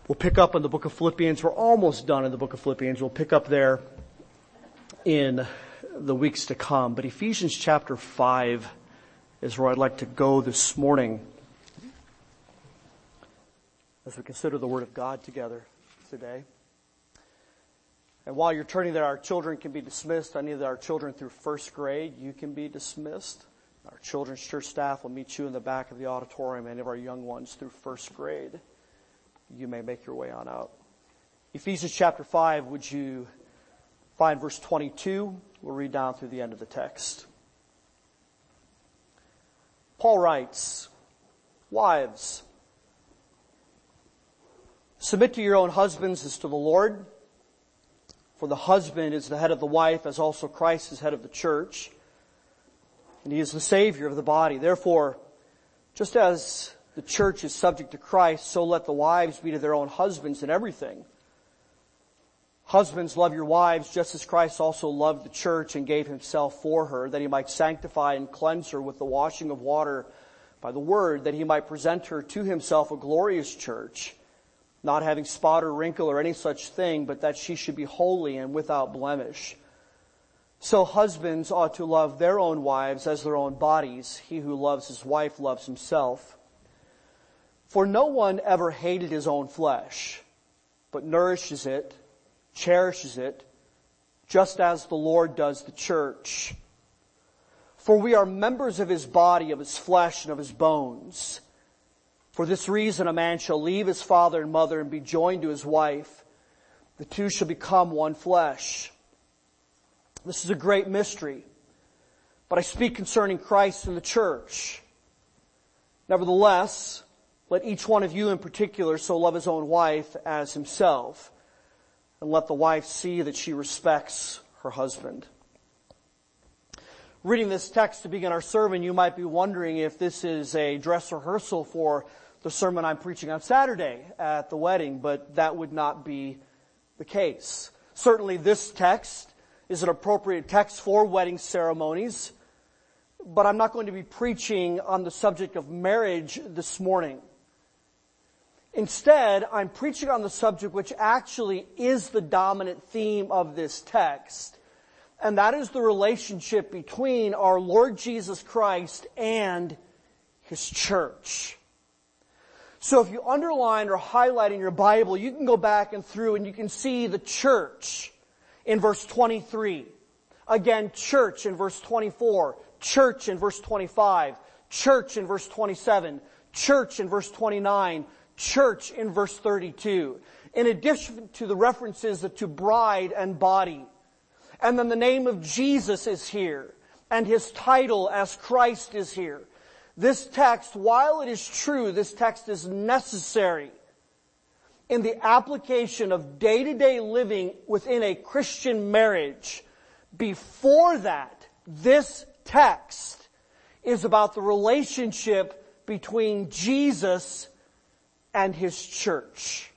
We'll pick up in the book of Philippians. We're almost done in the book of Philippians. We'll pick up there in the weeks to come. But Ephesians chapter 5 is where I'd like to go this morning as we consider the Word of God together today. And while you're turning there, our children can be dismissed. I need that our children through first grade, you can be dismissed. Our children's church staff will meet you in the back of the auditorium. Any of our young ones through first grade, you may make your way on out. Ephesians chapter 5, would you find verse 22? We'll read down through the end of the text. Paul writes, "Wives, submit to your own husbands as to the Lord. For the husband is the head of the wife, as also Christ is head of the church. And he is the Savior of the body. Therefore, just as the church is subject to Christ, so let the wives be to their own husbands in everything. Husbands, love your wives, just as Christ also loved the church and gave himself for her, that he might sanctify and cleanse her with the washing of water by the word, that he might present her to himself a glorious church, not having spot or wrinkle or any such thing, but that she should be holy and without blemish. So husbands ought to love their own wives as their own bodies. He who loves his wife loves himself. For no one ever hated his own flesh, but nourishes it, cherishes it, just as the Lord does the church. For we are members of his body, of his flesh, and of his bones. For this reason a man shall leave his father and mother and be joined to his wife. The two shall become one flesh. This is a great mystery, but I speak concerning Christ and the church. Nevertheless, let each one of you in particular so love his own wife as himself, and let the wife see that she respects her husband." Reading this text to begin our sermon, you might be wondering if this is a dress rehearsal for the sermon I'm preaching on Saturday at the wedding, but that would not be the case. Certainly this text is an appropriate text for wedding ceremonies, but I'm not going to be preaching on the subject of marriage this morning. Instead, I'm preaching on the subject which actually is the dominant theme of this text, and that is the relationship between our Lord Jesus Christ and his church. So if you underline or highlight in your Bible, you can go back and through and you can see the church in verse 23. Again, church in verse 24. Church in verse 25. Church in verse 27. Church in verse 29. Church in verse 32. In addition to the references to bride and body. And then the name of Jesus is here. And his title as Christ is here. This text, while it is true, this text is necessary in the application of day-to-day living within a Christian marriage. Before that, this text is about the relationship between Jesus and his church.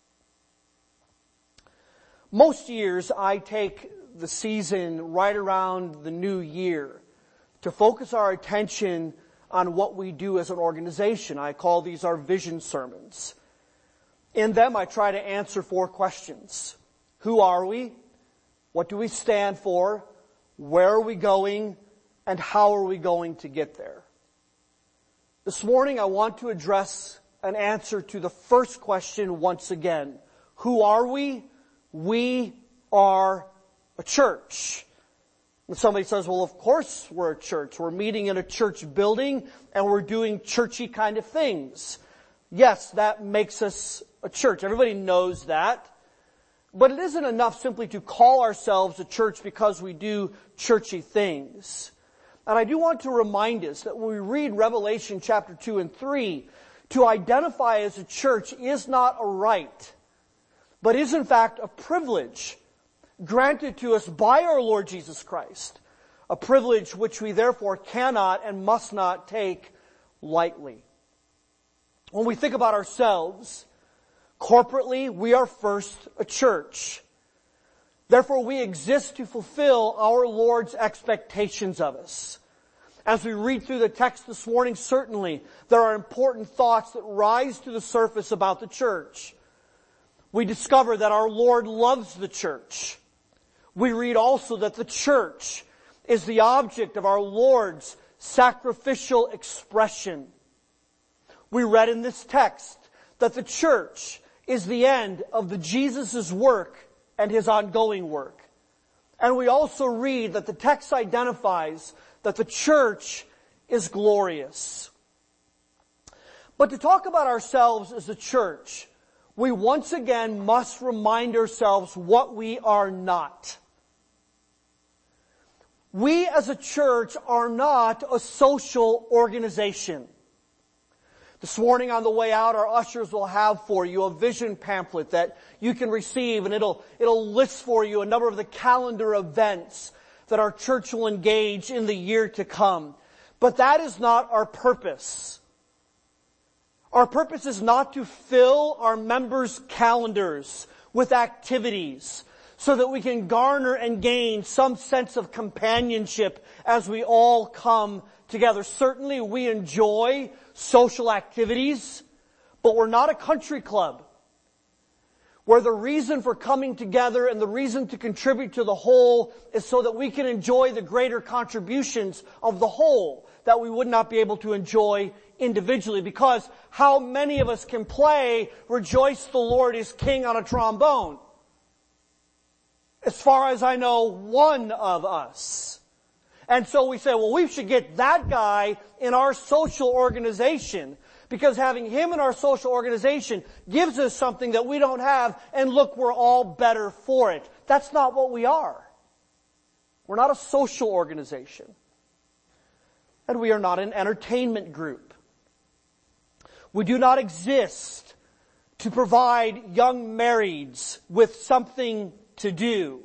Most years I take the season right around the new year to focus our attention on what we do as an organization. I call these our vision sermons. In them, I try to answer 4 questions. Who are we? What do we stand for? Where are we going? And how are we going to get there? This morning, I want to address an answer to the first question once again. Who are we? We are a church. And somebody says, well, of course we're a church. We're meeting in a church building and we're doing churchy kind of things. Yes, that makes us a church. Everybody knows that. But it isn't enough simply to call ourselves a church because we do churchy things. And I do want to remind us that when we read Revelation chapter 2 and 3, to identify as a church is not a right, but is in fact a privilege granted to us by our Lord Jesus Christ. A privilege which we therefore cannot and must not take lightly. When we think about ourselves, corporately, we are first a church. Therefore, we exist to fulfill our Lord's expectations of us. As we read through the text this morning, certainly there are important thoughts that rise to the surface about the church. we discover that our Lord loves the church. We read also that the church is the object of our Lord's sacrificial expression. We read in this text that the church is the end of Jesus' work and his ongoing work. And we also read that the text identifies that the church is glorious. But to talk about ourselves as a church, we once again must remind ourselves what we are not. We as a church are not a social organization. This morning on the way out, our ushers will have for you a vision pamphlet that you can receive, and it'll list for you a number of the calendar events that our church will engage in the year to come. But that is not our purpose. Our purpose is not to fill our members' calendars with activities so that we can garner and gain some sense of companionship as we all come together. Certainly we enjoy social activities, but we're not a country club where the reason for coming together and the reason to contribute to the whole is so that we can enjoy the greater contributions of the whole that we would not be able to enjoy individually. Because how many of us can play Rejoice the Lord is King on a trombone? As far as I know, one of us. And so we say, well, we should get that guy in our social organization because having him in our social organization gives us something that we don't have, and look, we're all better for it. That's not what we are. We're not a social organization. And we are not an entertainment group. We do not exist to provide young marrieds with something to do.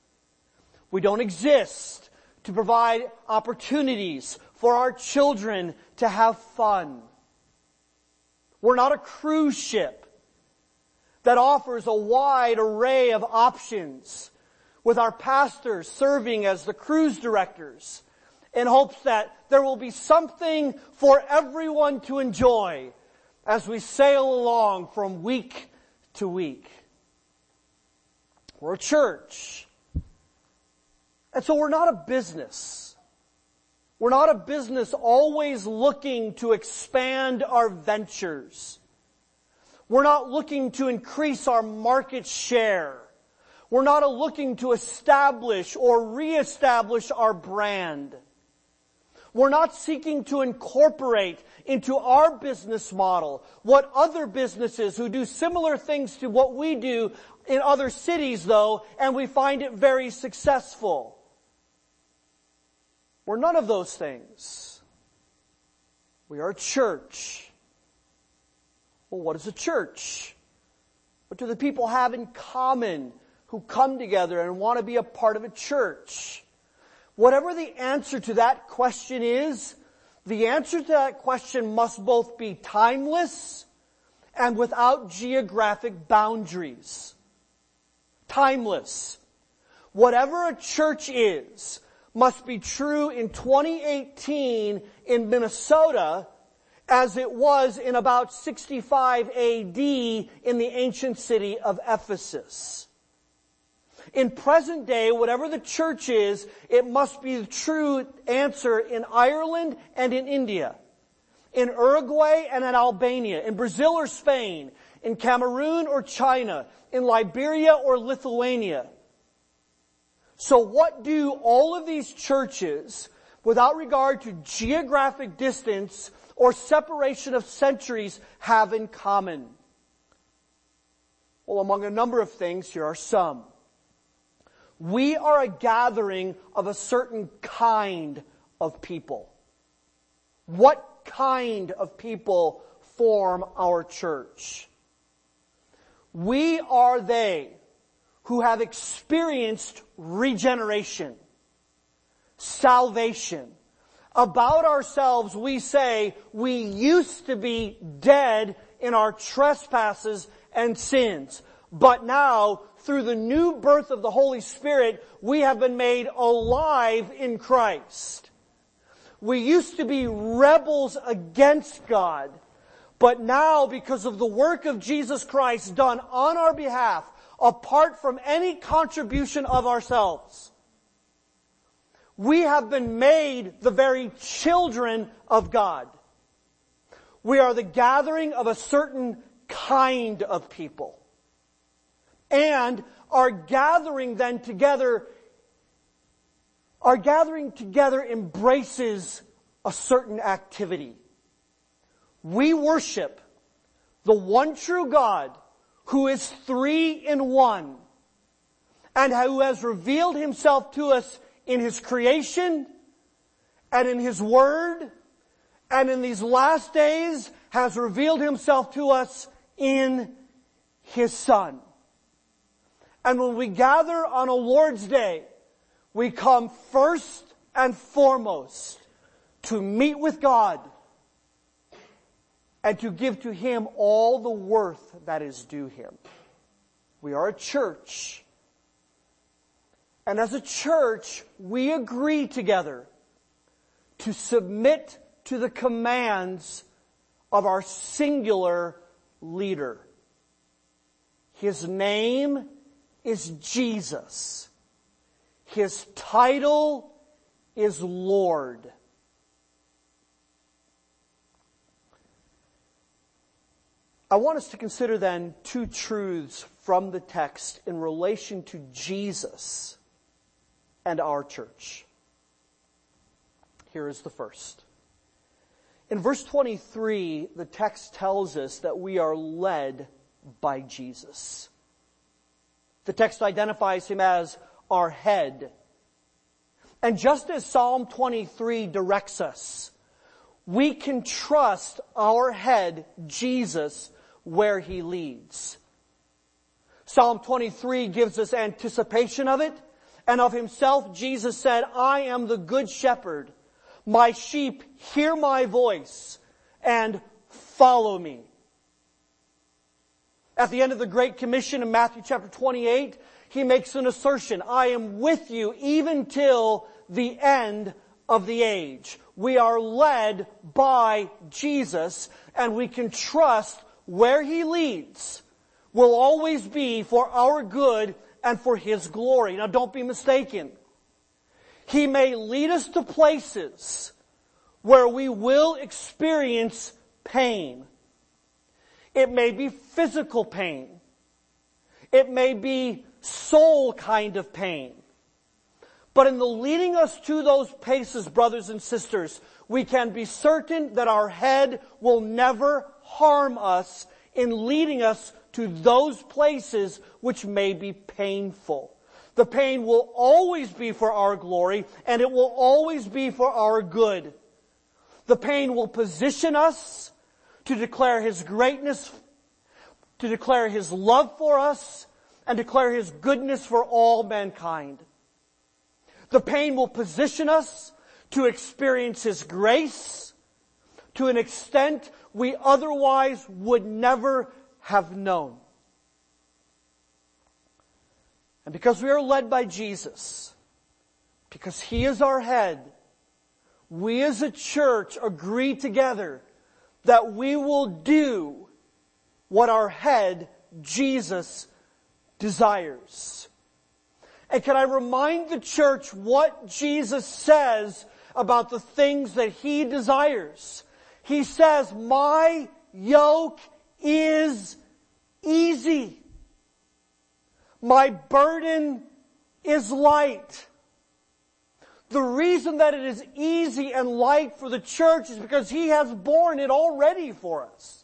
We don't exist to provide opportunities for our children to have fun. We're not a cruise ship that offers a wide array of options with our pastors serving as the cruise directors in hopes that there will be something for everyone to enjoy as we sail along from week to week. We're a church. And so we're not a business. We're not a business always looking to expand our ventures. We're not looking to increase our market share. We're not looking to establish or reestablish our brand. We're not seeking to incorporate into our business model what other businesses who do similar things to what we do in other cities, though, and we find it very successful. We're none of those things. We are a church. Well, what is a church? What do the people have in common who come together and want to be a part of a church? Whatever the answer to that question is, the answer to that question must both be timeless and without geographic boundaries. Timeless. Whatever a church is must be true in 2018 in Minnesota as it was in about 65 AD in the ancient city of Ephesus. In present day, whatever the church is, it must be the true answer in Ireland and in India, in Uruguay and in Albania, in Brazil or Spain, in Cameroon or China, in Liberia or Lithuania. So what do all of these churches, without regard to geographic distance or separation of centuries, have in common? Well, among a number of things, here are some. We are a gathering of a certain kind of people. What kind of people form our church? We are they who have experienced regeneration, salvation. About ourselves, we say we used to be dead in our trespasses and sins. But now, through the new birth of the Holy Spirit, we have been made alive in Christ. We used to be rebels against God, But now, because of the work of Jesus Christ done on our behalf, apart from any contribution of ourselves, we have been made the very children of God. We are the gathering of a certain kind of people. And our gathering together embraces a certain activity. We worship the one true God who is three in one and who has revealed himself to us in his creation and in his word, and in these last days has revealed himself to us in his Son. And when we gather on a Lord's Day, we come first and foremost to meet with God and to give to him all the worth that is due him. We are a church. And as a church, we agree together to submit to the commands of our singular leader. His name is Jesus. His title is Lord. I want us to consider then two truths from the text in relation to Jesus and our church. Here is the first. In verse 23, the text tells us that we are led by Jesus. The text identifies him as our head. And just as Psalm 23 directs us, we can trust our head, Jesus, where he leads. Psalm 23 gives us anticipation of it, and of himself Jesus said, I am the good shepherd. My sheep hear my voice and follow me. At the end of the Great Commission in Matthew chapter 28, he makes an assertion, I am with you even till the end of the age. We are led by Jesus, and we can trust where he leads will always be for our good and for his glory. Now don't be mistaken. He may lead us to places where we will experience pain. It may be physical pain. It may be soul kind of pain. But in the leading us to those places, brothers and sisters, we can be certain that our head will never harm us in leading us to those places which may be painful. The pain will always be for our glory, and it will always be for our good. The pain will position us to declare his greatness, to declare his love for us, and declare his goodness for all mankind. The pain will position us to experience his grace to an extent we otherwise would never have known. And because we are led by Jesus, because he is our head, we as a church agree together that we will do what our head, Jesus, desires. And can I remind the church what Jesus says about the things that he desires? He says, my yoke is easy. My burden is light. The reason that it is easy and light for the church is because he has borne it already for us.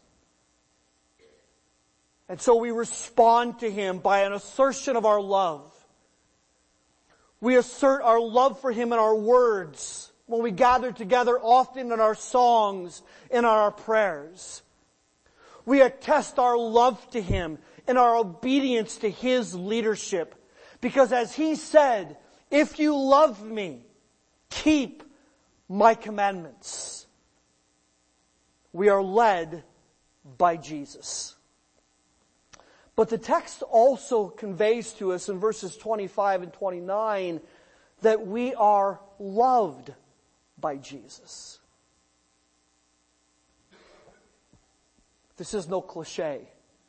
And so we respond to him by an assertion of our love. We assert our love for him in our words, when we gather together, often in our songs, in our prayers. We attest our love to him in our obedience to his leadership. Because as he said, if you love me, keep my commandments. We are led by Jesus. But the text also conveys to us in verses 25 and 29 that we are loved by Jesus. This is no cliche.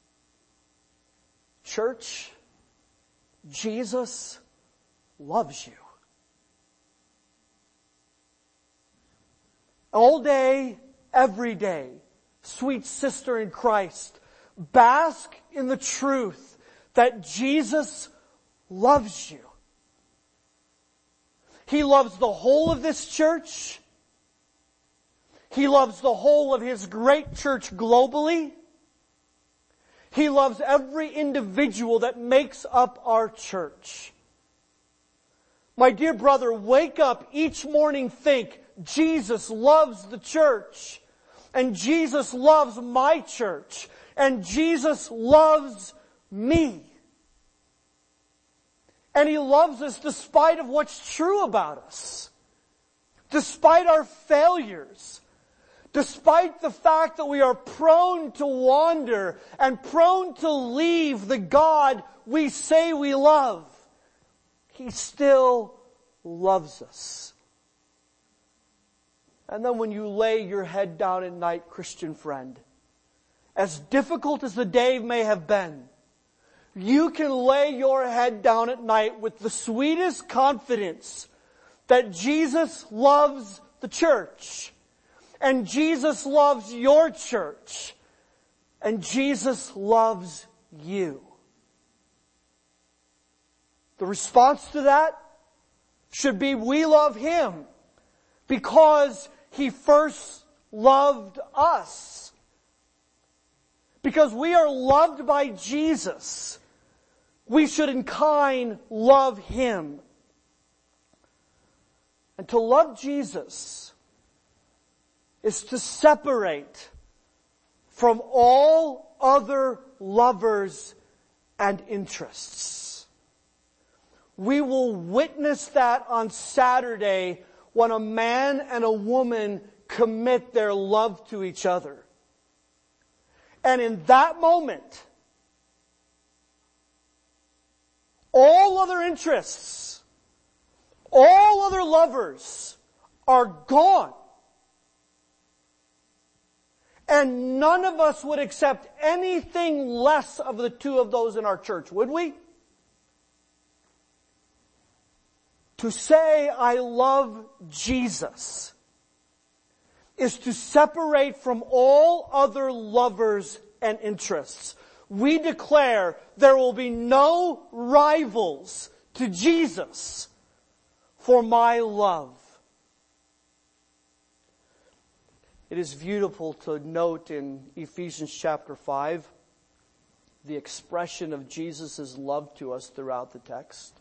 Church, Jesus loves you. All day, every day, sweet sister in Christ, bask in the truth that Jesus loves you. He loves the whole of this church. He loves the whole of His great church globally. He loves every individual that makes up our church. My dear brother, wake up each morning, think, Jesus loves the church, and Jesus loves my church, and Jesus loves me. And He loves us despite of what's true about us, despite our failures, despite the fact that we are prone to wander and prone to leave the God we say we love. He still loves us. And then when you lay your head down at night, Christian friend, as difficult as the day may have been, you can lay your head down at night with the sweetest confidence that Jesus loves the church, and Jesus loves your church, and Jesus loves you. The response to that should be, we love Him because He first loved us. Because we are loved by Jesus, we should in kind love Him. And to love Jesus is to separate from all other lovers and interests. We will witness that on Saturday when a man and a woman commit their love to each other. And in that moment, all other interests, all other lovers are gone. And none of us would accept anything less of the two of those in our church, would we? To say, I love Jesus, is to separate from all other lovers and interests. We declare there will be no rivals to Jesus for my love. It is beautiful to note in Ephesians chapter 5 the expression of Jesus' love to us throughout the text.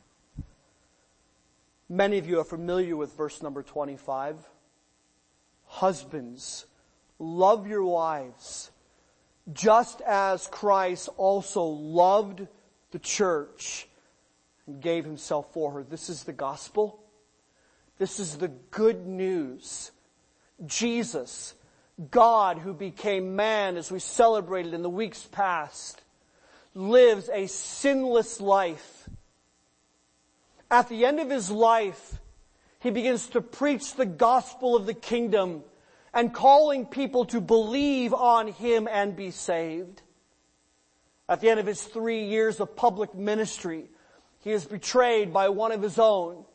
Many of you are familiar with verse number 25. Husbands, love your wives, just as Christ also loved the church and gave Himself for her. This is the gospel. This is the good news. Jesus, God who became man, as we celebrated in the weeks past, lives a sinless life. At the end of His life, He begins to preach the gospel of the kingdom and calling people to believe on Him and be saved. At the end of His 3 years of public ministry, He is betrayed by one of His own.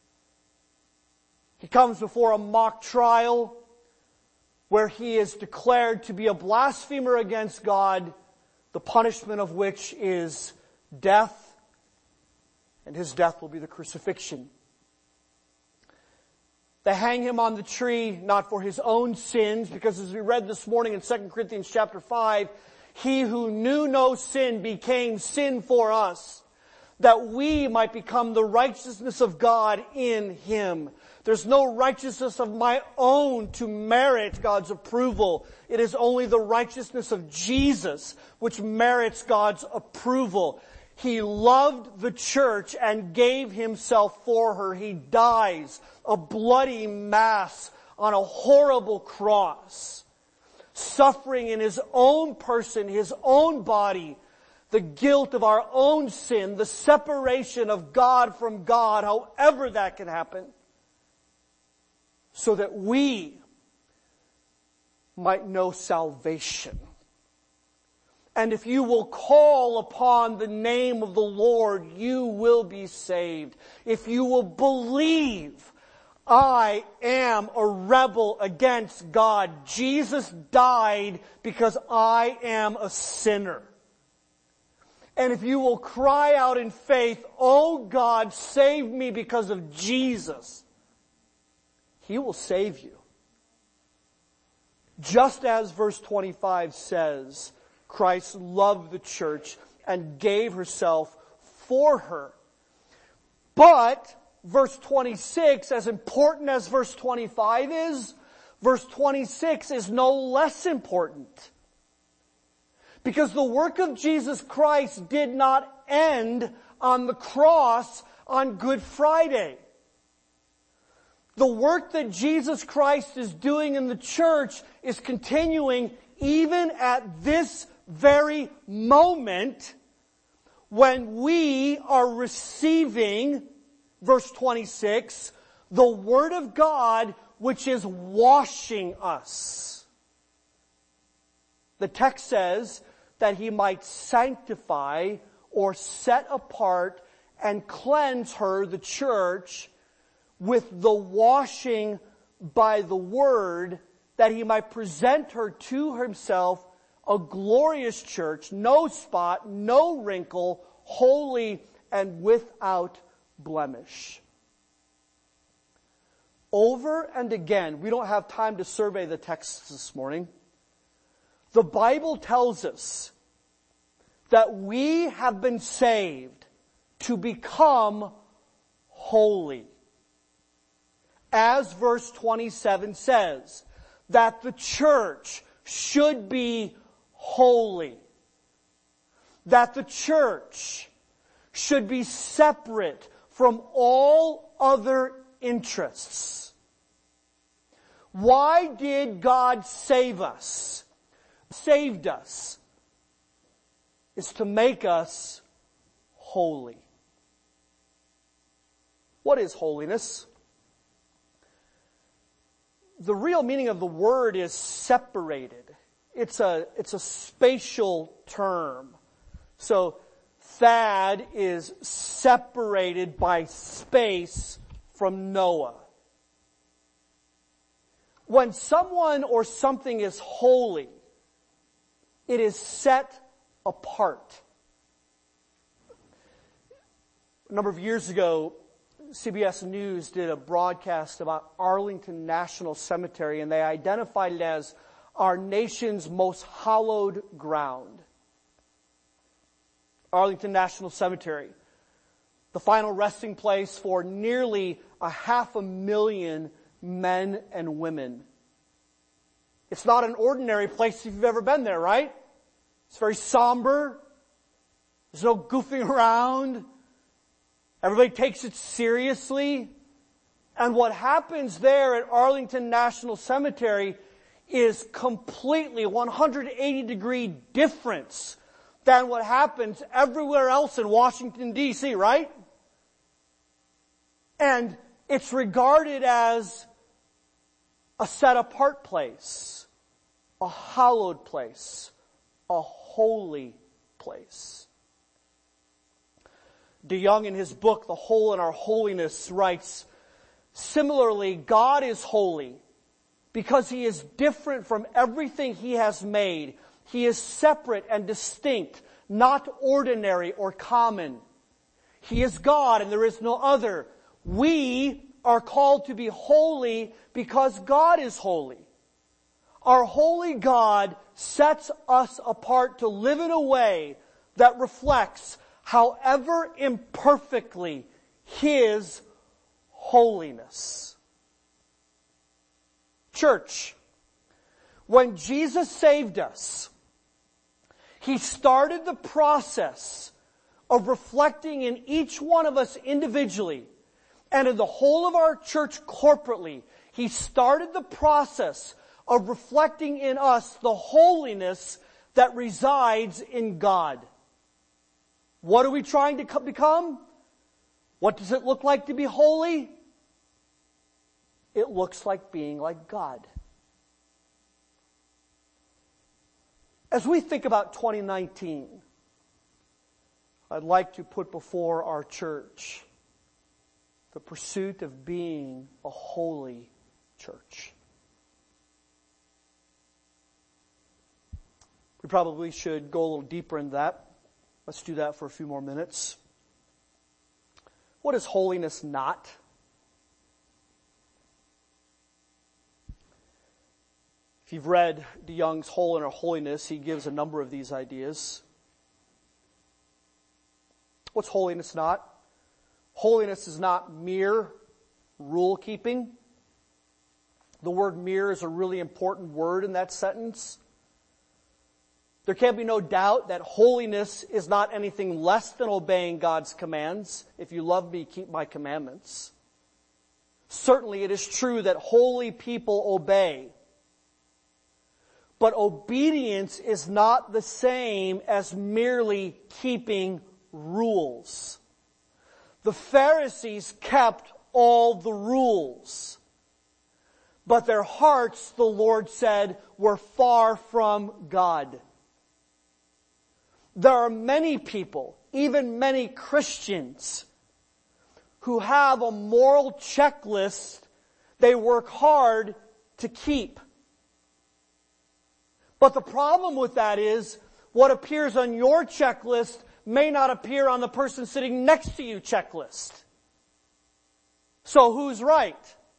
He comes before a mock trial where He is declared to be a blasphemer against God, the punishment of which is death, and His death will be the crucifixion. They hang Him on the tree, not for His own sins, because as we read this morning in 2 Corinthians chapter 5, He who knew no sin became sin for us, that we might become the righteousness of God in Him. There's no righteousness of my own to merit God's approval. It is only the righteousness of Jesus which merits God's approval. He loved the church and gave Himself for her. He dies a bloody mass on a horrible cross, suffering in His own person, His own body, the guilt of our own sin, the separation of God from God, however that can happen, so that we might know salvation And if you will call upon the name of the Lord, you will be saved. If you will believe, I am a rebel against God. Jesus died because I am a sinner. And if you will cry out in faith, oh God, save me because of Jesus, He will save you. Just as verse 25 says, Christ loved the church and gave herself for her. But verse 26, as important as verse 25 is, verse 26 is no less important. Because the work of Jesus Christ did not end on the cross on Good Friday. The work that Jesus Christ is doing in the church is continuing even at this very moment when we are receiving, verse 26, the Word of God which is washing us. The text says that He might sanctify or set apart and cleanse her, the church, with the washing by the Word, that He might present her to Himself a glorious church, no spot, no wrinkle, holy and without blemish. Over and again, we don't have time to survey the texts this morning. The Bible tells us that we have been saved to become holy. As verse 27 says, that the church should be holy. That the church should be separate from all other interests. Why did God save us? Saved us is to make us holy. What is holiness? The real meaning of the word is separated. It's a spatial term. So, Thad is separated by space from Noah. When someone or something is holy, it is set apart. A number of years ago, CBS News did a broadcast about Arlington National Cemetery, and they identified it as our nation's most hallowed ground. Arlington National Cemetery, the final resting place for nearly 500,000 men and women. It's not an ordinary place if you've ever been there, right? It's very somber. There's no goofing around. Everybody takes it seriously. And what happens there at Arlington National Cemetery is completely 180-degree difference than what happens everywhere else in Washington, D.C., right? And it's regarded as a set-apart place, a hallowed place, a holy place. DeYoung, in his book, The Hole in Our Holiness, writes, similarly, God is holy because He is different from everything He has made. He is separate and distinct, not ordinary or common. He is God and there is no other. We are called to be holy because God is holy. Our holy God sets us apart to live in a way that reflects, however imperfectly, His holiness. Church, when Jesus saved us, He started the process of reflecting in each one of us individually and in the whole of our church corporately. He started the process of reflecting in us the holiness that resides in God. What are we trying to become? What does it look like to be holy? It looks like being like God. As we think about 2019, I'd like to put before our church the pursuit of being a holy church. We probably should go a little deeper into that. Let's do that for a few more minutes. What is holiness not? If you've read DeYoung's Whole Inner Holiness, he gives a number of these ideas. What's holiness not? Holiness is not mere rule keeping. The word mere is a really important word in that sentence. There can be no doubt that holiness is not anything less than obeying God's commands. If you love me, keep my commandments. Certainly it is true that holy people obey. But obedience is not the same as merely keeping rules. The Pharisees kept all the rules, but their hearts, the Lord said, were far from God. There are many people, even many Christians, who have a moral checklist they work hard to keep. But the problem with that is what appears on your checklist may not appear on the person sitting next to you checklist. So who's right?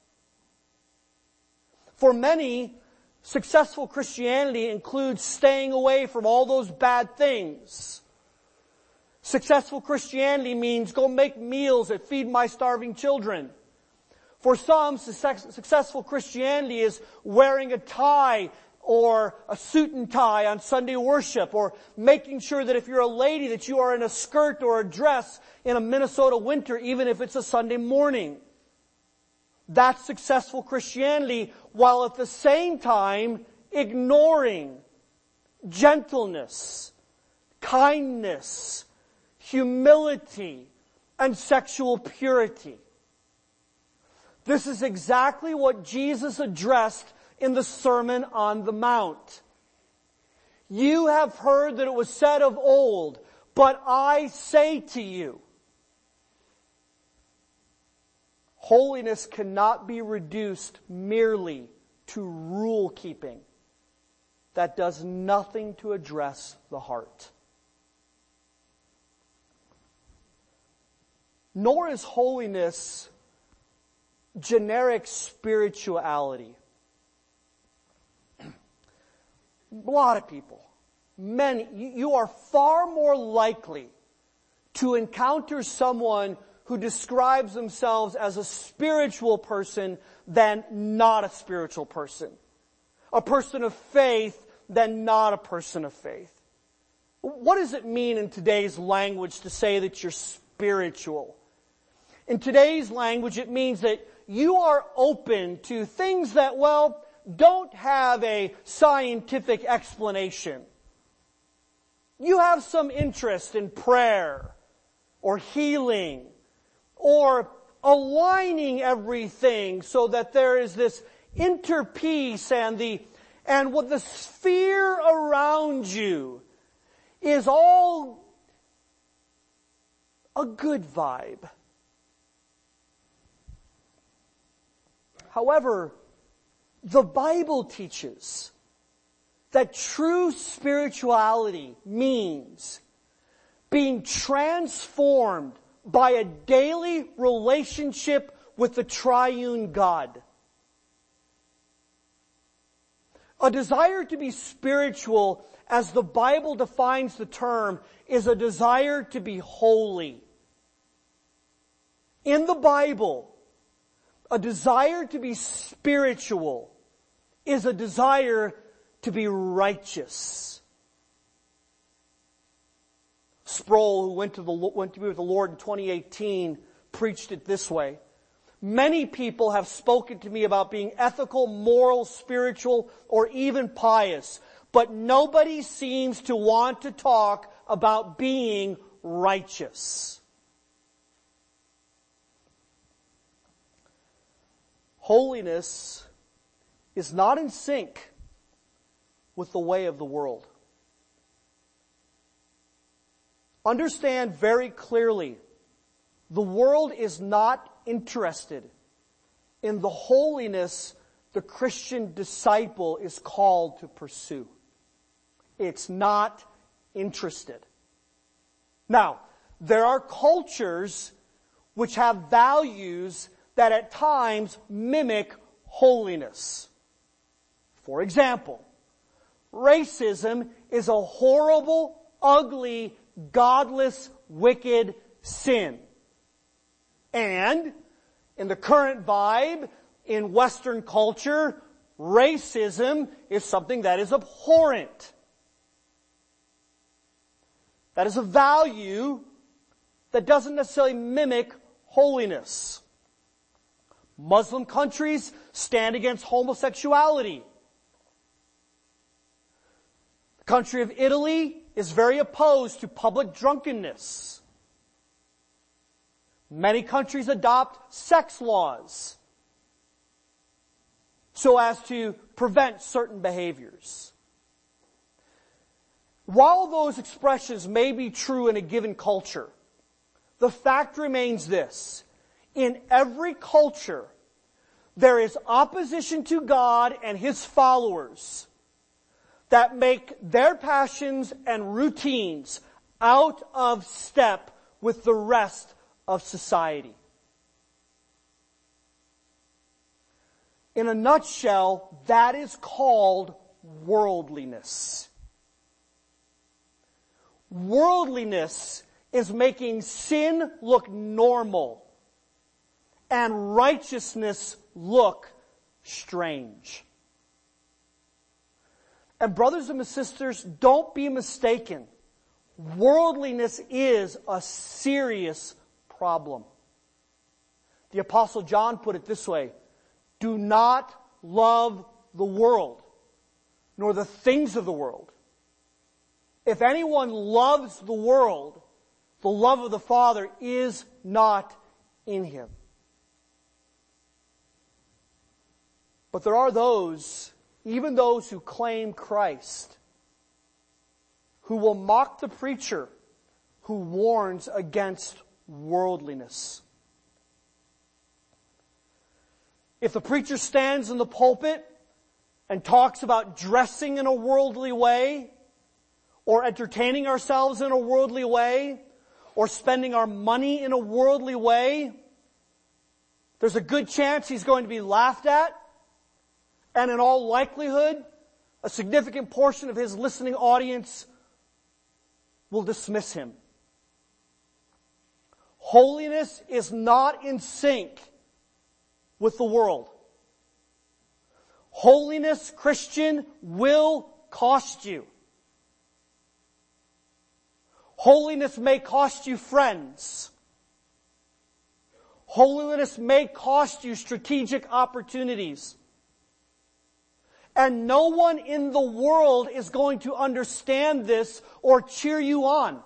For many, successful Christianity includes staying away from all those bad things. Successful Christianity means go make meals that feed my starving children. For some, successful Christianity is wearing a tie or a suit and tie on Sunday worship, or making sure that if you're a lady that you are in a skirt or a dress in a Minnesota winter, even if it's a Sunday morning. That's successful Christianity, while at the same time ignoring gentleness, kindness, humility, and sexual purity. This is exactly what Jesus addressed in the Sermon on the Mount. You have heard that it was said of old, but I say to you. Holiness cannot be reduced merely to rule keeping. That does nothing to address the heart. Nor is holiness generic spirituality. A lot of people, many, you are far more likely to encounter someone who describes themselves as a spiritual person than not a spiritual person. A person of faith than not a person of faith. What does it mean in today's language to say that you're spiritual? In today's language, it means that you are open to things that, well, don't have a scientific explanation. You have some interest in prayer or healing or aligning everything so that there is this inner peace and what the sphere around you is all a good vibe. However, the Bible teaches that true spirituality means being transformed by a daily relationship with the triune God. A desire to be spiritual, as the Bible defines the term, is a desire to be holy. In the Bible, a desire to be spiritual is a desire to be righteous. Sproul, who went to be with the Lord in 2018, preached it this way. Many people have spoken to me about being ethical, moral, spiritual, or even pious, but nobody seems to want to talk about being righteous. Holiness is not in sync with the way of the world. understand very clearly, the world is not interested in the holiness the Christian disciple is called to pursue. It's not interested. Now, there are cultures which have values that at times mimic holiness. For example, racism is a horrible, ugly, godless, wicked sin. And in the current vibe in Western culture, racism is something that is abhorrent. That is a value that doesn't necessarily mimic holiness. Muslim countries stand against homosexuality. The country of Italy is very opposed to public drunkenness. Many countries adopt sex laws so as to prevent certain behaviors. While those expressions may be true in a given culture, the fact remains this: in every culture, there is opposition to God and His followers that make their passions and routines out of step with the rest of society. In a nutshell, that is called worldliness. Worldliness is making sin look normal and righteousness look strange. And brothers and sisters, don't be mistaken. Worldliness is a serious problem. The Apostle John put it this way: do not love the world, nor the things of the world. If anyone loves the world, the love of the Father is not in him. But there are those, even those who claim Christ, who will mock the preacher who warns against worldliness. If the preacher stands in the pulpit and talks about dressing in a worldly way, or entertaining ourselves in a worldly way, or spending our money in a worldly way, there's a good chance he's going to be laughed at, and in all likelihood, a significant portion of his listening audience will dismiss him. Holiness is not in sync with the world. Holiness, Christian, will cost you. Holiness may cost you friends. Holiness may cost you strategic opportunities. And no one in the world is going to understand this or cheer you on.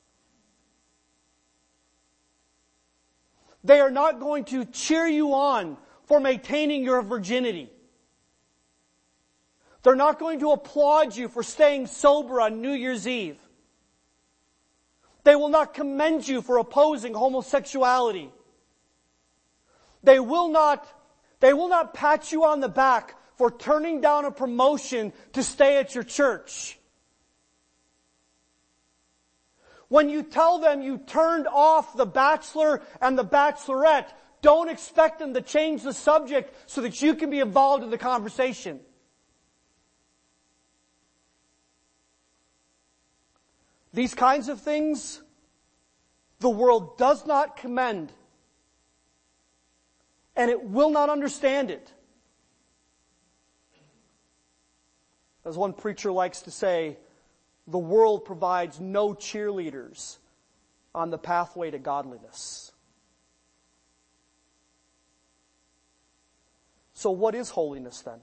They are not going to cheer you on for maintaining your virginity. They're not going to applaud you for staying sober on New Year's Eve. They will not commend you for opposing homosexuality. They will not pat you on the back for turning down a promotion to stay at your church. When you tell them you turned off The Bachelor and The Bachelorette, don't expect them to change the subject so that you can be involved in the conversation. These kinds of things, the world does not commend, and it will not understand it. As one preacher likes to say, the world provides no cheerleaders on the pathway to godliness. So what is holiness then?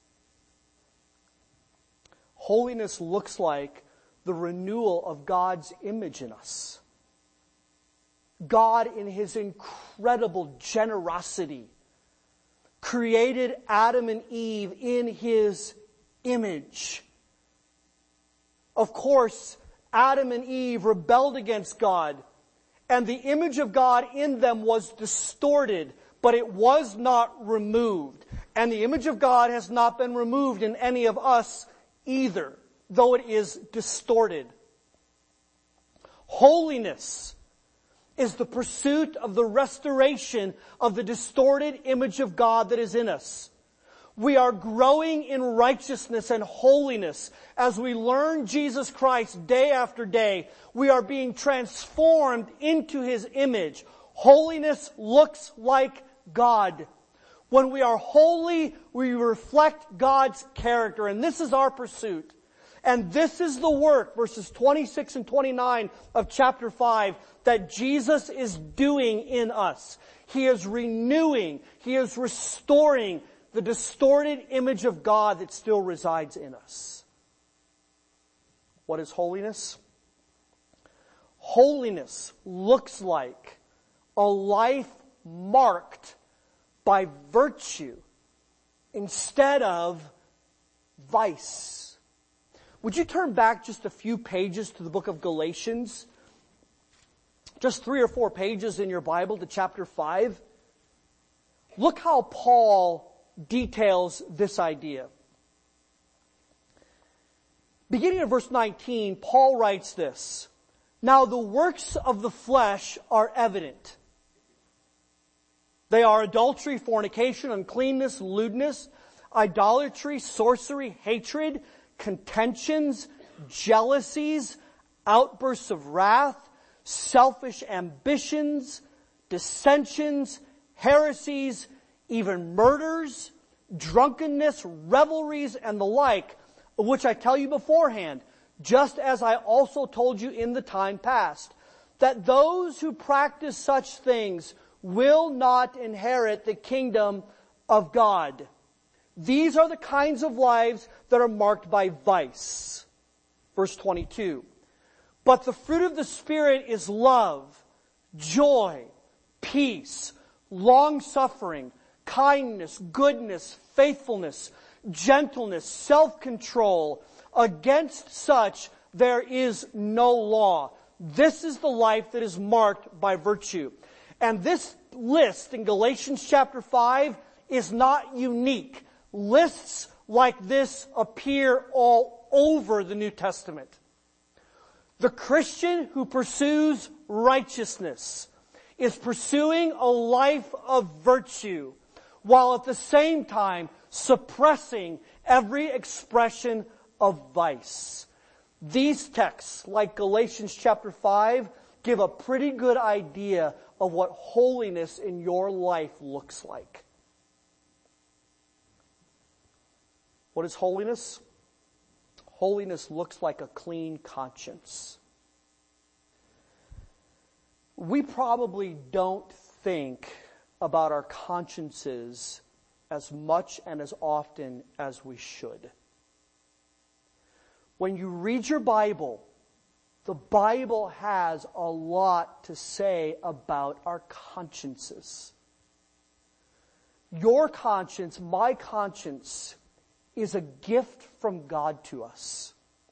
Holiness looks like the renewal of God's image in us. God, in His incredible generosity, created Adam and Eve in His image. Of course, Adam and Eve rebelled against God, and the image of God in them was distorted, but it was not removed. And the image of God has not been removed in any of us either, though it is distorted. Holiness is the pursuit of the restoration of the distorted image of God that is in us. We are growing in righteousness and holiness as we learn Jesus Christ day after day. We are being transformed into His image. Holiness looks like God. When we are holy, we reflect God's character, and this is our pursuit. And this is the work, verses 26 and 29 of chapter 5, that Jesus is doing in us. He is renewing, He is restoring the distorted image of God that still resides in us. What is holiness? Holiness looks like a life marked by virtue instead of vice. Would you turn back just a few pages to the book of Galatians? Just 3 or 4 pages in your Bible to chapter 5. Look how Paul details this idea. Beginning in verse 19, Paul writes this: "Now the works of the flesh are evident. They are adultery, fornication, uncleanness, lewdness, idolatry, sorcery, hatred, contentions, jealousies, outbursts of wrath, selfish ambitions, dissensions, heresies, even murders, drunkenness, revelries, and the like, of which I tell you beforehand, just as I also told you in the time past, that those who practice such things will not inherit the kingdom of God. These are the kinds of lives that are marked by vice." Verse 22. "But the fruit of the Spirit is love, joy, peace, long-suffering, kindness, goodness, faithfulness, gentleness, self-control. Against such there is no law." This is the life that is marked by virtue. And this list in Galatians chapter 5 is not unique. Lists like this appear all over the New Testament. The Christian who pursues righteousness is pursuing a life of virtue, while at the same time suppressing every expression of vice. These texts, like Galatians chapter 5, give a pretty good idea of what holiness in your life looks like. What is holiness? Holiness looks like a clean conscience. We probably don't think about our consciences as much and as often as we should. When you read your Bible, the Bible has a lot to say about our consciences. Your conscience, my conscience, is a gift from God to us.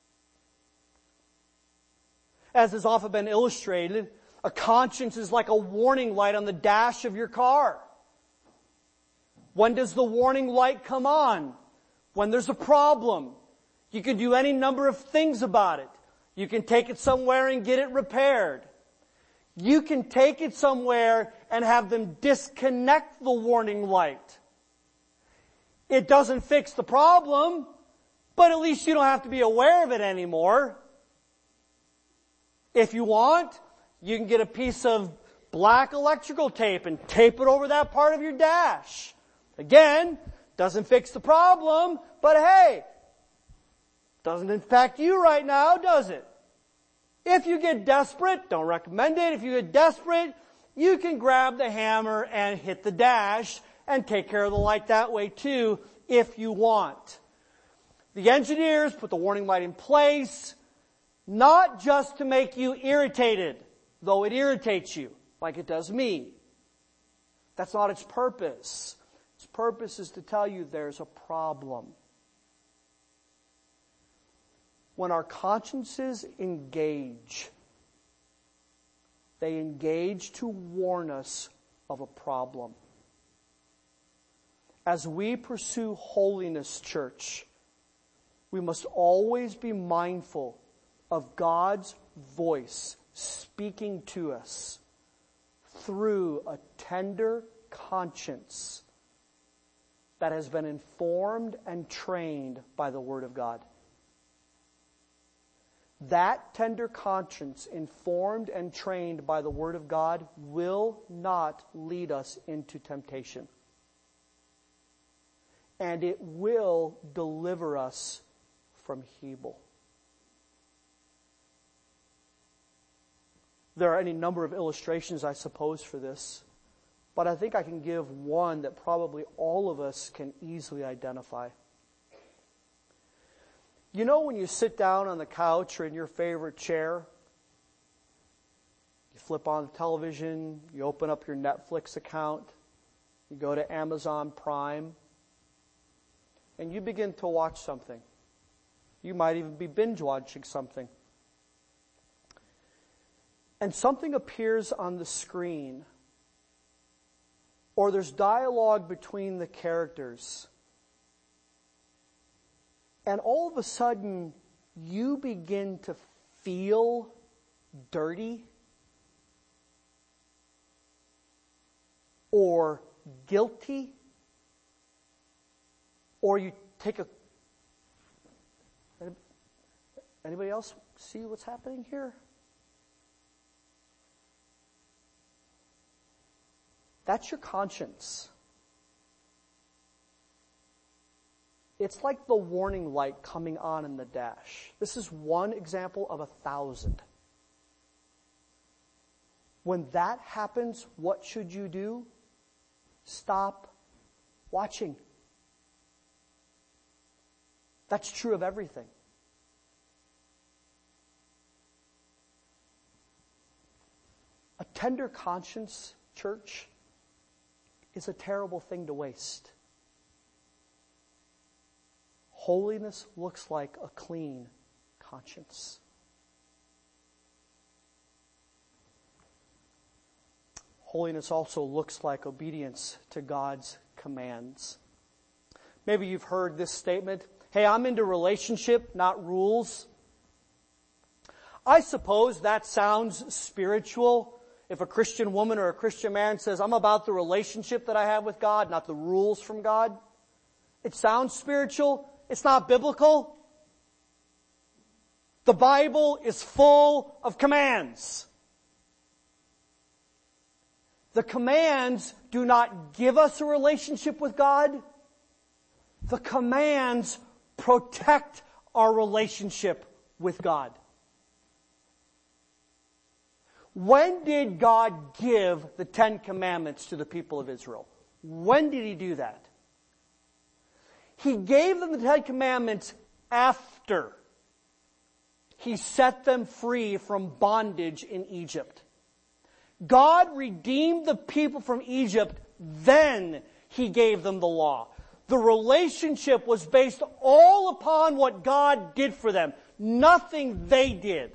As has often been illustrated, a conscience is like a warning light on the dash of your car. When does the warning light come on? When there's a problem. You can do any number of things about it. You can take it somewhere and get it repaired. You can take it somewhere and have them disconnect the warning light. It doesn't fix the problem, but at least you don't have to be aware of it anymore. If you want, you can get a piece of black electrical tape and tape it over that part of your dash. Again, doesn't fix the problem, but hey, doesn't impact you right now, does it? If you get desperate, don't recommend it. If you get desperate, you can grab the hammer and hit the dash and take care of the light that way too, if you want. The engineers put the warning light in place, not just to make you irritated, though it irritates you, like it does me. That's not its purpose. Its purpose is to tell you there's a problem. when our consciences engage, they engage to warn us of a problem. As we pursue holiness, church, we must always be mindful of God's voice speaking to us through a tender conscience that has been informed and trained by the Word of God. That tender conscience, informed and trained by the Word of God, will not lead us into temptation. And it will deliver us from evil. There are any number of illustrations, I suppose, for this, but I think I can give one that probably all of us can easily identify. You know when you sit down on the couch or in your favorite chair, you flip on the television, you open up your Netflix account, you go to Amazon Prime, and you begin to watch something. You might even be binge watching something. And something appears on the screen, or there's dialogue between the characters. And all of a sudden, you begin to feel dirty or guilty, or you take a... Anybody else see what's happening here? That's your conscience. It's like the warning light coming on in the dash. This is one example of 1,000. When that happens, what should you do? Stop watching. That's true of everything. A tender conscience, church, is a terrible thing to waste. Holiness looks like a clean conscience. Holiness also looks like obedience to God's commands. Maybe you've heard this statement, hey, I'm into relationship, not rules. I suppose that sounds spiritual. If a Christian woman or a Christian man says, I'm about the relationship that I have with God, not the rules from God. It sounds spiritual. It's not biblical. The Bible is full of commands. The commands do not give us a relationship with God. The commands protect our relationship with God. When did God give the 10 Commandments to the people of Israel? When did He do that? He gave them the 10 Commandments after He set them free from bondage in Egypt. God redeemed the people from Egypt, then He gave them the law. The relationship was based all upon what God did for them, nothing they did.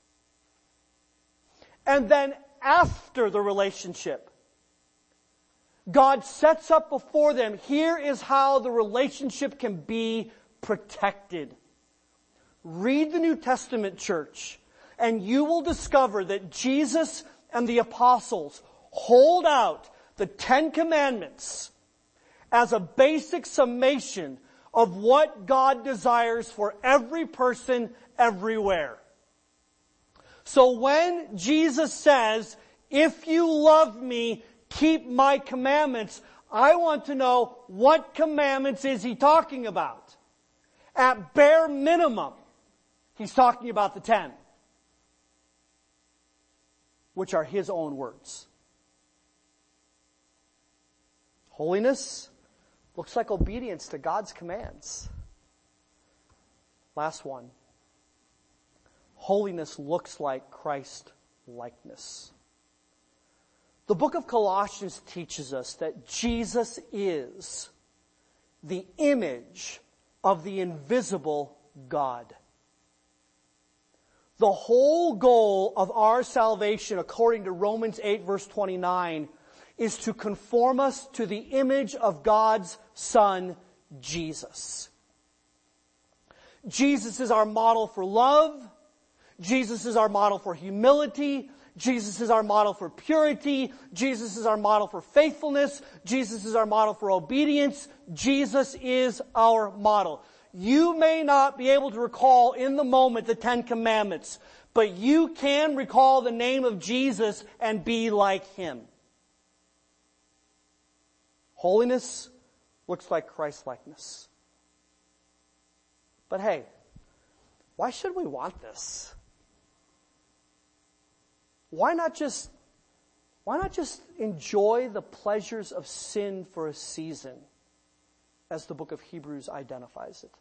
And then after the relationship, God sets up before them, here is how the relationship can be protected. Read the New Testament, church, and you will discover that Jesus and the apostles hold out the 10 Commandments as a basic summation of what God desires for every person everywhere. So when Jesus says, if you love me, keep my commandments, I want to know what commandments is He talking about. At bare minimum, He's talking about the 10, which are His own words. Holiness looks like obedience to God's commands. Last one. Holiness looks like Christ-likeness. The book of Colossians teaches us that Jesus is the image of the invisible God. The whole goal of our salvation, according to Romans 8, verse 29, is to conform us to the image of God's Son, Jesus. Jesus is our model for love. Jesus is our model for humility. Jesus is our model for purity. Jesus is our model for faithfulness. Jesus is our model for obedience. Jesus is our model. You may not be able to recall in the moment the 10 Commandments, but you can recall the name of Jesus and be like Him. Holiness looks like Christ-likeness. But hey, why should we want this? Why not just enjoy the pleasures of sin for a season, as the book of Hebrews identifies it?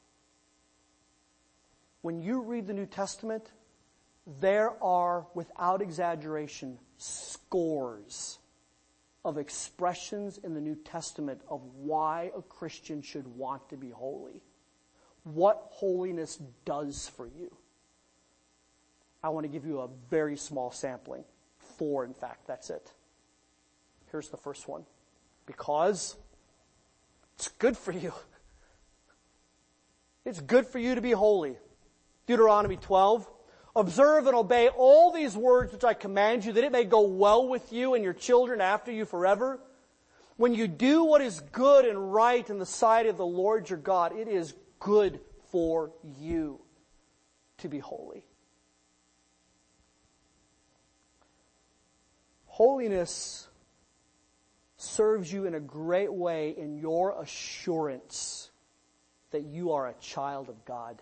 When you read the New Testament, there are, without exaggeration, scores of expressions in the New Testament of why a Christian should want to be holy. What holiness does for you. I want to give you a very small sampling. 4, in fact, that's it. Here's the first one. Because it's good for you. It's good for you to be holy. Deuteronomy 12. Observe and obey all these words which I command you, that it may go well with you and your children after you forever. When you do what is good and right in the sight of the Lord your God, it is good for you to be holy. Holiness serves you in a great way in your assurance that you are a child of God.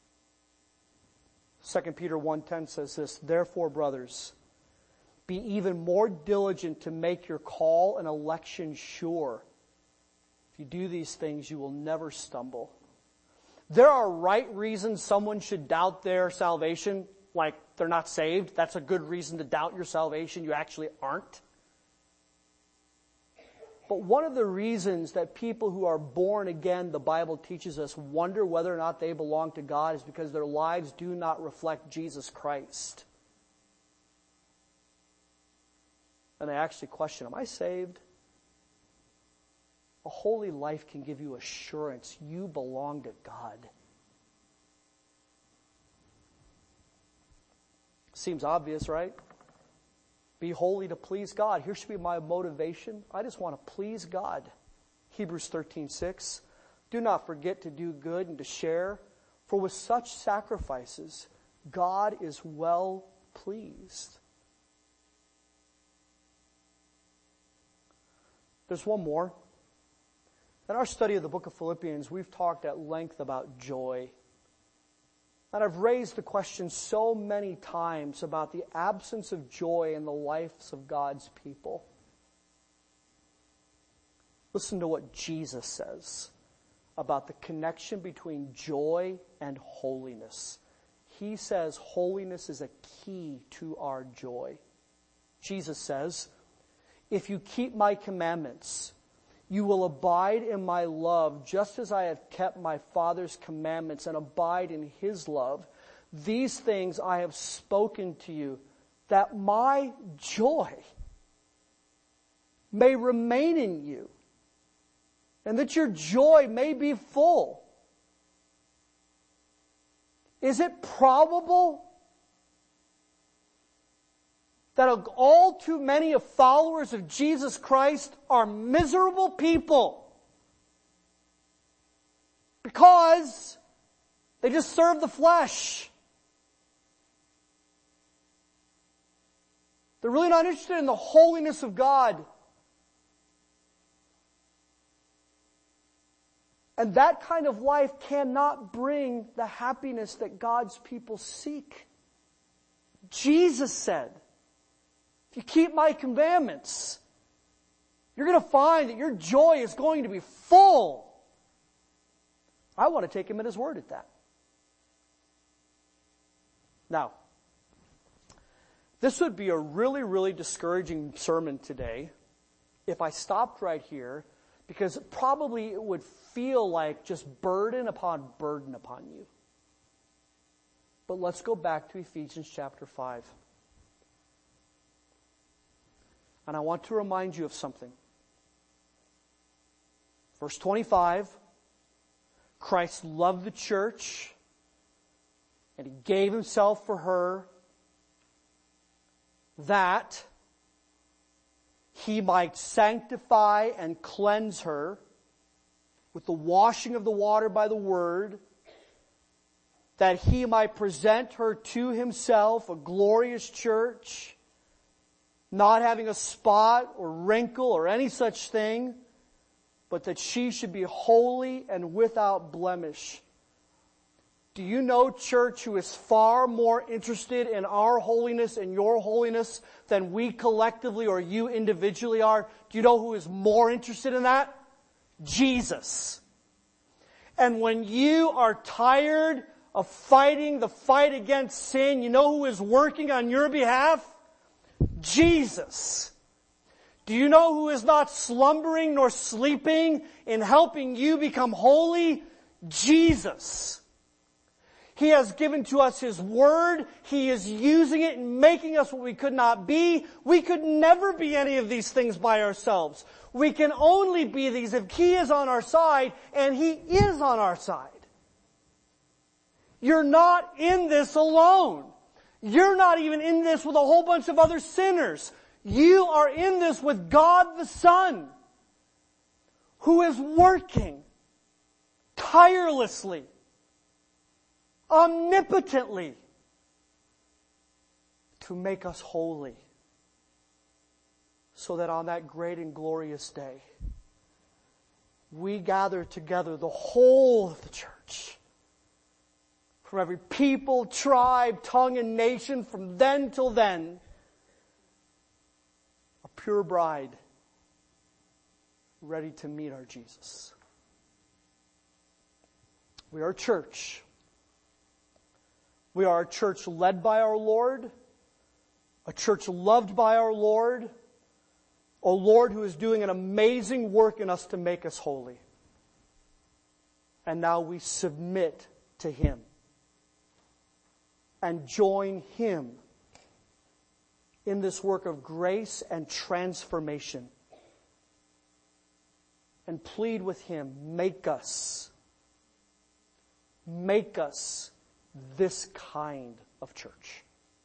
2 Peter 1:10 says this, therefore, brothers, be even more diligent to make your call and election sure. If you do these things, you will never stumble. There are right reasons someone should doubt their salvation, like they're not saved. That's a good reason to doubt your salvation. You actually aren't. But one of the reasons that people who are born again, the Bible teaches us, wonder whether or not they belong to God is because their lives do not reflect Jesus Christ. And they actually question, am I saved? A holy life can give you assurance you belong to God. Seems obvious, right? Be holy to please God. Here should be my motivation. I just want to please God. Hebrews 13:6. Do not forget to do good and to share, for with such sacrifices, God is well pleased. There's one more. In our study of the book of Philippians, we've talked at length about joy. And I've raised the question so many times about the absence of joy in the lives of God's people. Listen to what Jesus says about the connection between joy and holiness. He says holiness is a key to our joy. Jesus says, if you keep my commandments, you will abide in my love, just as I have kept my Father's commandments and abide in his love. These things I have spoken to you, that my joy may remain in you, and that your joy may be full. Is it probable that all too many of followers of Jesus Christ are miserable people because they just serve the flesh? They're really not interested in the holiness of God. And that kind of life cannot bring the happiness that God's people seek. Jesus said, if you keep my commandments, you're going to find that your joy is going to be full. I want to take him at his word at that. Now, this would be a really, really discouraging sermon today if I stopped right here, because probably it would feel like just burden upon you. But let's go back to Ephesians chapter 5. And I want to remind you of something. Verse 25, Christ loved the church, and He gave Himself for her, that He might sanctify and cleanse her with the washing of the water by the word, that He might present her to Himself a glorious church, not having a spot or wrinkle or any such thing, but that she should be holy and without blemish. Do you know, church, who is far more interested in our holiness and your holiness than we collectively or you individually are? Do you know who is more interested in that? Jesus. And when you are tired of fighting the fight against sin, you know who is working on your behalf? Jesus. Do you know who is not slumbering nor sleeping in helping you become holy? Jesus. He has given to us His Word. He is using it and making us what we could not be. We could never be any of these things by ourselves. We can only be these if He is on our side, and He is on our side. You're not in this alone. You're not even in this with a whole bunch of other sinners. You are in this with God the Son, who is working tirelessly, omnipotently, to make us holy, so that on that great and glorious day, we gather together, the whole of the church, from every people, tribe, tongue, and nation, from then till then, a pure bride ready to meet our Jesus. We are a church. We are a church led by our Lord, a church loved by our Lord, a Lord who is doing an amazing work in us to make us holy. And now we submit to Him and join Him in this work of grace and transformation, and plead with Him, make us this kind of church.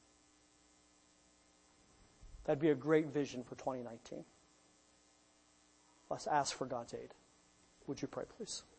That'd be a great vision for 2019. Let's ask for God's aid. Would you pray, please?